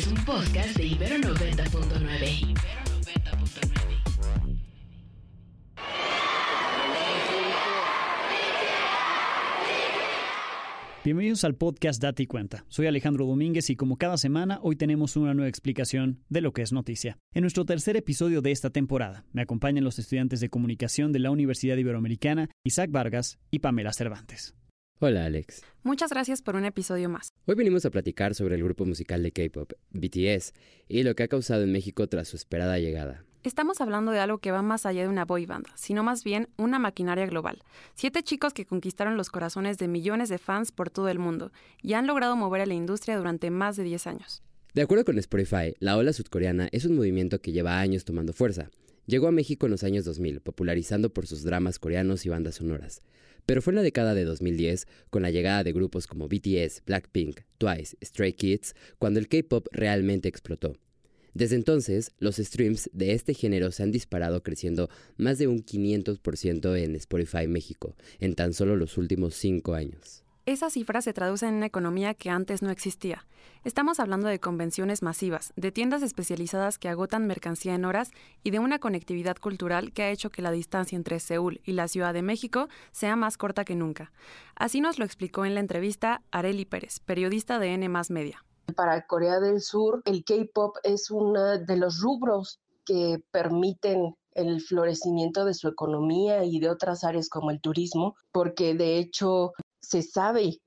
es un podcast de Ibero 90.9. Bienvenidos al podcast Date y Cuenta. Soy Alejandro Domínguez y como cada semana, hoy tenemos una nueva explicación de lo que es noticia. En nuestro tercer episodio de esta temporada, me acompañan los estudiantes de comunicación de la Universidad Iberoamericana, Isaac Vargas y Pamela Cervantes. Hola, Alex. Muchas gracias por un episodio más. Hoy venimos a platicar sobre el grupo musical de K-pop, BTS, y lo que ha causado en México tras su esperada llegada. Estamos hablando de algo que va más allá de una boy band, sino más bien una maquinaria global. 7 chicos que conquistaron los corazones de millones de fans por todo el mundo y han logrado mover a la industria durante más de 10 años. De acuerdo con Spotify, la ola sudcoreana es un movimiento que lleva años tomando fuerza. Llegó a México en los años 2000, popularizando por sus dramas coreanos y bandas sonoras. Pero fue en la década de 2010, con la llegada de grupos como BTS, Blackpink, Twice, Stray Kids, cuando el K-pop realmente explotó. Desde entonces, los streams de este género se han disparado, creciendo más de un 500% en Spotify México, en tan solo los últimos 5 años. Esa cifra se traduce en una economía que antes no existía. Estamos hablando de convenciones masivas, de tiendas especializadas que agotan mercancía en horas y de una conectividad cultural que ha hecho que la distancia entre Seúl y la Ciudad de México sea más corta que nunca. Así nos lo explicó en la entrevista Arely Pérez, periodista de N+ Media. Para Corea del Sur, el K-pop es uno de los rubros que permiten el florecimiento de su economía y de otras áreas como el turismo, porque de hecho se sabe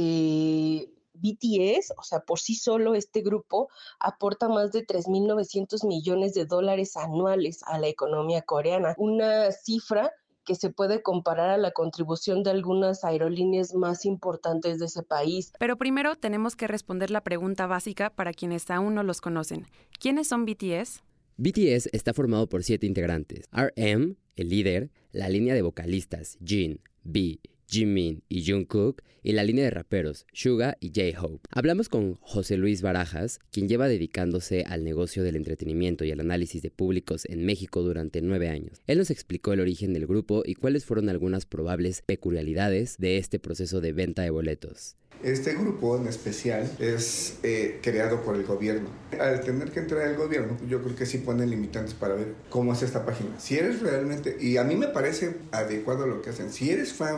que BTS, o sea, por sí solo este grupo, aporta más de 3.900 millones de dólares anuales a la economía coreana, una cifra que se puede comparar a la contribución de algunas aerolíneas más importantes de ese país. Pero primero tenemos que responder la pregunta básica para quienes aún no los conocen. ¿Quiénes son BTS? BTS está formado por 7 integrantes. RM, el líder, la línea de vocalistas Jin, B, Jimin y Jungkook, y la línea de raperos Suga y J-Hope. Hablamos con José Luis Barajas, quien lleva dedicándose al negocio del entretenimiento y al análisis de públicos en México durante 9 años. Él nos explicó el origen del grupo y cuáles fueron algunas probables peculiaridades de este proceso de venta de boletos. Este grupo en especial es creado por el gobierno. Al tener que entrar el gobierno, yo creo que sí ponen limitantes para ver cómo es esta página. Si eres realmente, y a mí me parece adecuado lo que hacen, si eres fan,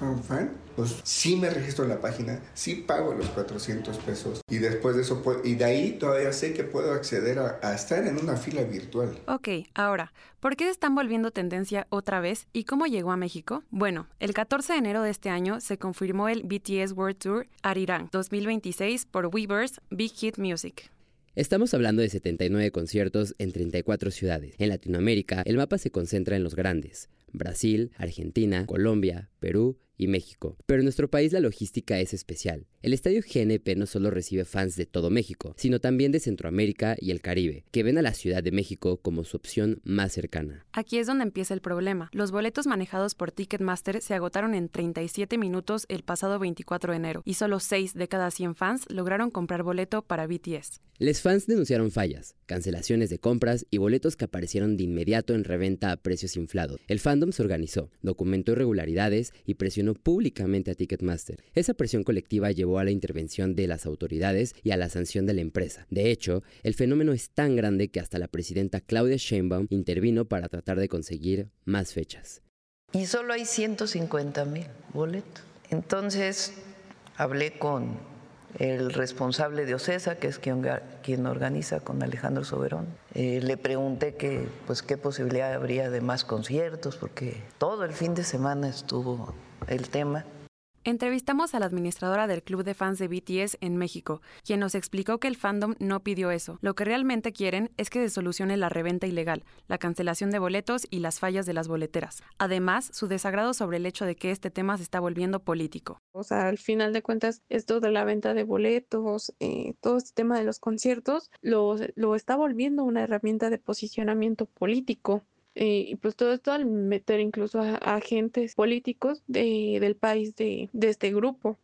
pues sí me registro en la página, sí pago los 400 pesos y después de eso, y de ahí todavía sé que puedo acceder a estar en una fila virtual. Ok, ahora, ¿por qué se están volviendo tendencia otra vez y cómo llegó a México? Bueno, el 14 de enero de este año se confirmó el BTS World Tour Arirang 2026 por Weverse Big Hit Music. Estamos hablando de 79 conciertos en 34 ciudades. En Latinoamérica, el mapa se concentra en los grandes: Brasil, Argentina, Colombia, Perú y México. Pero en nuestro país la logística es especial. El estadio GNP no solo recibe fans de todo México, sino también de Centroamérica y el Caribe, que ven a la Ciudad de México como su opción más cercana. Aquí es donde empieza el problema. Los boletos manejados por Ticketmaster se agotaron en 37 minutos el pasado 24 de enero, y solo 6 de cada 100 fans lograron comprar boleto para BTS. Les fans denunciaron fallas, cancelaciones de compras y boletos que aparecieron de inmediato en reventa a precios inflados. El fandom se organizó, documentó irregularidades y presionó públicamente a Ticketmaster. Esa presión colectiva llevó a la intervención de las autoridades y a la sanción de la empresa. De hecho, el fenómeno es tan grande que hasta la presidenta Claudia Sheinbaum intervino para tratar de conseguir más fechas. Y solo hay 150,000 boletos. Entonces hablé con el responsable de OCESA, que es quien organiza con Alejandro Soberón. Le pregunté qué posibilidad habría de más conciertos, porque todo el fin de semana estuvo el tema. Entrevistamos a la administradora del club de fans de BTS en México, quien nos explicó que el fandom no pidió eso. Lo que realmente quieren es que se solucione la reventa ilegal, la cancelación de boletos y las fallas de las boleteras. Además, su desagrado sobre el hecho de que este tema se está volviendo político. O sea, al final de cuentas, esto de la venta de boletos, todo este tema de los conciertos, lo está volviendo una herramienta de posicionamiento político. Y pues todo esto al meter incluso a agentes políticos del país de este grupo.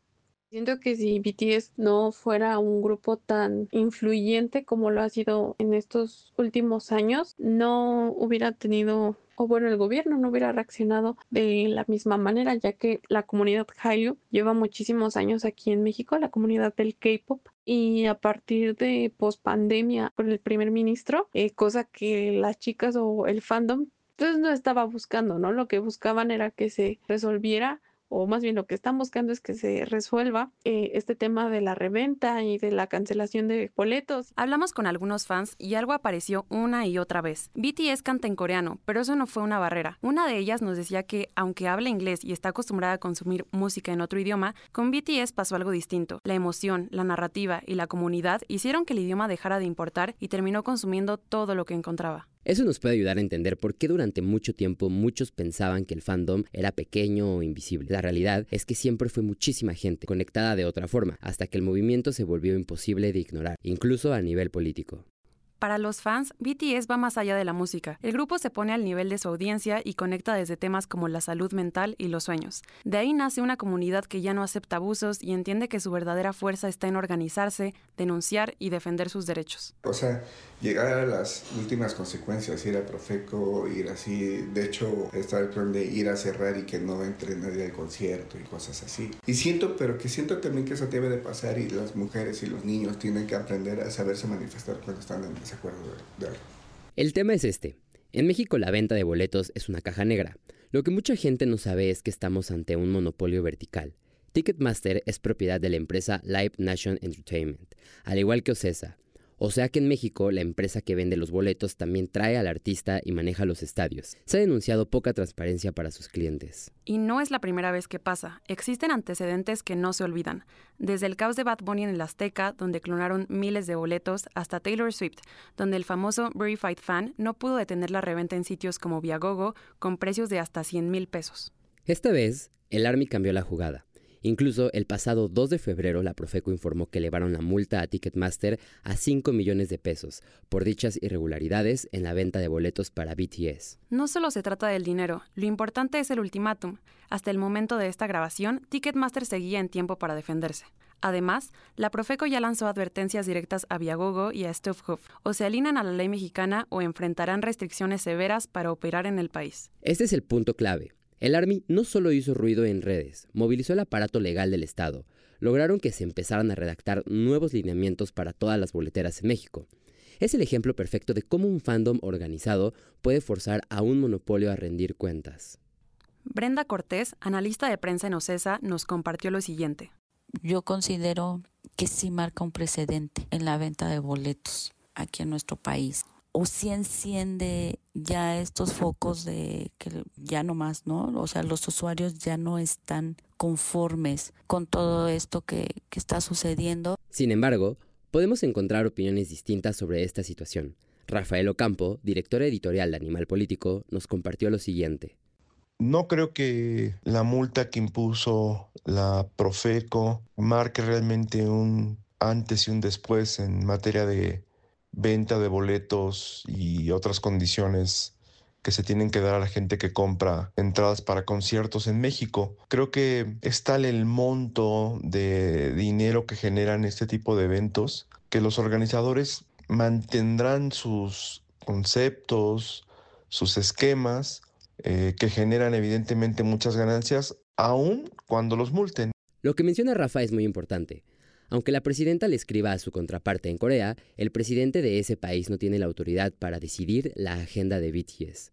Siento que si BTS no fuera un grupo tan influyente como lo ha sido en estos últimos años, no hubiera tenido, o bueno, el gobierno no hubiera reaccionado de la misma manera, ya que la comunidad Hallyu lleva muchísimos años aquí en México, la comunidad del K-pop, y a partir de pospandemia con el primer ministro, cosa que las chicas o el fandom pues no estaba buscando, ¿no? Lo que buscaban era que se resolviera, o más bien lo que están buscando es que se resuelva este tema de la reventa y de la cancelación de boletos. Hablamos con algunos fans y algo apareció una y otra vez. BTS canta en coreano, pero eso no fue una barrera. Una de ellas nos decía que, aunque habla inglés y está acostumbrada a consumir música en otro idioma, con BTS pasó algo distinto. La emoción, la narrativa y la comunidad hicieron que el idioma dejara de importar y terminó consumiendo todo lo que encontraba. Eso nos puede ayudar a entender por qué durante mucho tiempo muchos pensaban que el fandom era pequeño o invisible. La realidad es que siempre fue muchísima gente conectada de otra forma, hasta que el movimiento se volvió imposible de ignorar, incluso a nivel político. Para los fans, BTS va más allá de la música. El grupo se pone al nivel de su audiencia y conecta desde temas como la salud mental y los sueños. De ahí nace una comunidad que ya no acepta abusos y entiende que su verdadera fuerza está en organizarse, denunciar y defender sus derechos. O sea, llegar a las últimas consecuencias, ir a Profeco, ir así, de hecho está el plan de ir a cerrar y que no entre nadie al concierto y cosas así. Y siento también que eso debe de pasar y las mujeres y los niños tienen que aprender a saberse manifestar cuando están en desacuerdo de algo. El tema es este. En México la venta de boletos es una caja negra. Lo que mucha gente no sabe es que estamos ante un monopolio vertical. Ticketmaster es propiedad de la empresa Live Nation Entertainment, al igual que Ocesa. O sea que en México, la empresa que vende los boletos también trae al artista y maneja los estadios. Se ha denunciado poca transparencia para sus clientes. Y no es la primera vez que pasa. Existen antecedentes que no se olvidan. Desde el caos de Bad Bunny en el Azteca, donde clonaron miles de boletos, hasta Taylor Swift, donde el famoso Verified Fan no pudo detener la reventa en sitios como Viagogo con precios de hasta 100,000 pesos. Esta vez, el Army cambió la jugada. Incluso el pasado 2 de febrero la Profeco informó que elevaron la multa a Ticketmaster a 5 millones de pesos por dichas irregularidades en la venta de boletos para BTS. No solo se trata del dinero, lo importante es el ultimátum. Hasta el momento de esta grabación, Ticketmaster seguía en tiempo para defenderse. Además, la Profeco ya lanzó advertencias directas a Viagogo y a StubHub, o se alinean a la ley mexicana o enfrentarán restricciones severas para operar en el país. Este es el punto clave. El Army no solo hizo ruido en redes, movilizó el aparato legal del Estado. Lograron que se empezaran a redactar nuevos lineamientos para todas las boleteras en México. Es el ejemplo perfecto de cómo un fandom organizado puede forzar a un monopolio a rendir cuentas. Brenda Cortés, analista de prensa en Ocesa, nos compartió lo siguiente. Yo considero que sí marca un precedente en la venta de boletos aquí en nuestro país. O sí enciende ya estos focos de que ya no más, ¿no? O sea, los usuarios ya no están conformes con todo esto que está sucediendo. Sin embargo, podemos encontrar opiniones distintas sobre esta situación. Rafael Ocampo, director editorial de Animal Político, nos compartió lo siguiente. No creo que la multa que impuso la Profeco marque realmente un antes y un después en materia de venta de boletos y otras condiciones que se tienen que dar a la gente que compra entradas para conciertos en México. Creo que es tal el monto de dinero que generan este tipo de eventos que los organizadores mantendrán sus conceptos, sus esquemas, que generan evidentemente muchas ganancias, aun cuando los multen. Lo que menciona Rafa es muy importante. Aunque la presidenta le escriba a su contraparte en Corea, el presidente de ese país no tiene la autoridad para decidir la agenda de BTS.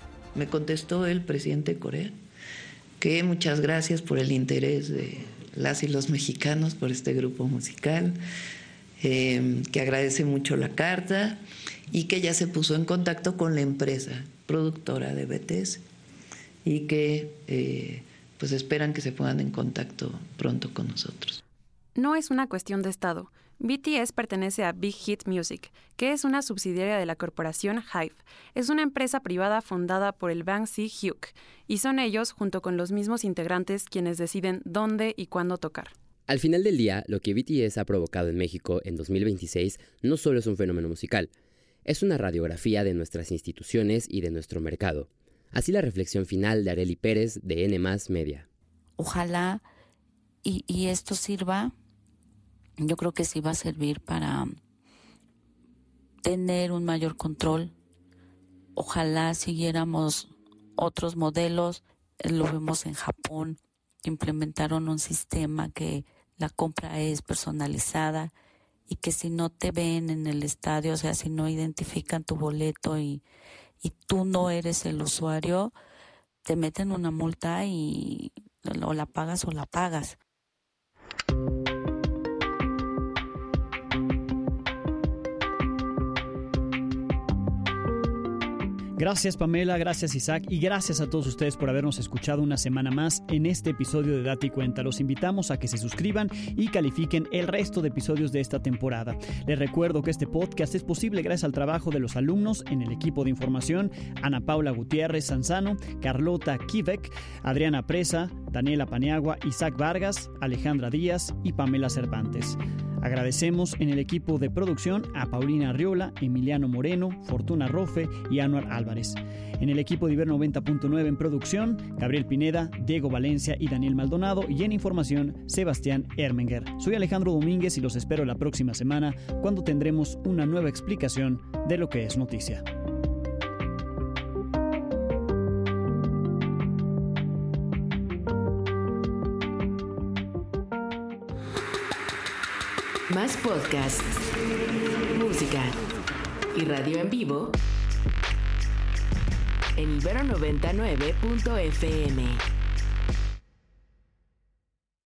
Me contestó el presidente de Corea que muchas gracias por el interés de las y los mexicanos por este grupo musical, que agradece mucho la carta y que ya se puso en contacto con la empresa productora de BTS y que pues esperan que se pongan en contacto pronto con nosotros. No es una cuestión de Estado. BTS pertenece a Big Hit Music, que es una subsidiaria de la corporación HYBE. Es una empresa privada fundada por el Bang Si-hyuk, y son ellos, junto con los mismos integrantes, quienes deciden dónde y cuándo tocar. Al final del día, lo que BTS ha provocado en México en 2026 no solo es un fenómeno musical, es una radiografía de nuestras instituciones y de nuestro mercado. Así la reflexión final de Arely Pérez de N+ Media. Ojalá y esto sirva, yo creo que sí va a servir para tener un mayor control. Ojalá siguiéramos otros modelos. Lo vemos en Japón, que implementaron un sistema que la compra es personalizada y que si no te ven en el estadio, o sea, si no identifican tu boleto y tú no eres el usuario, te meten una multa y o la pagas o la pagas. Gracias Pamela, gracias Isaac y gracias a todos ustedes por habernos escuchado una semana más en este episodio de Date Cuenta. Los invitamos a que se suscriban y califiquen el resto de episodios de esta temporada. Les recuerdo que este podcast es posible gracias al trabajo de los alumnos en el equipo de información: Ana Paula Gutiérrez Sanzano, Carlota Kivek, Adriana Presa, Daniela Paniagua, Isaac Vargas, Alejandra Díaz y Pamela Cervantes. Agradecemos en el equipo de producción a Paulina Arriola, Emiliano Moreno, Fortuna Rofe y Anuar Álvarez. En el equipo de Ibero 90.9 en producción, Gabriel Pineda, Diego Valencia y Daniel Maldonado, y en información, Sebastián Ermenger. Soy Alejandro Domínguez y los espero la próxima semana cuando tendremos una nueva explicación de lo que es noticia. Más podcasts, música y radio en vivo en Ibero 99.fm.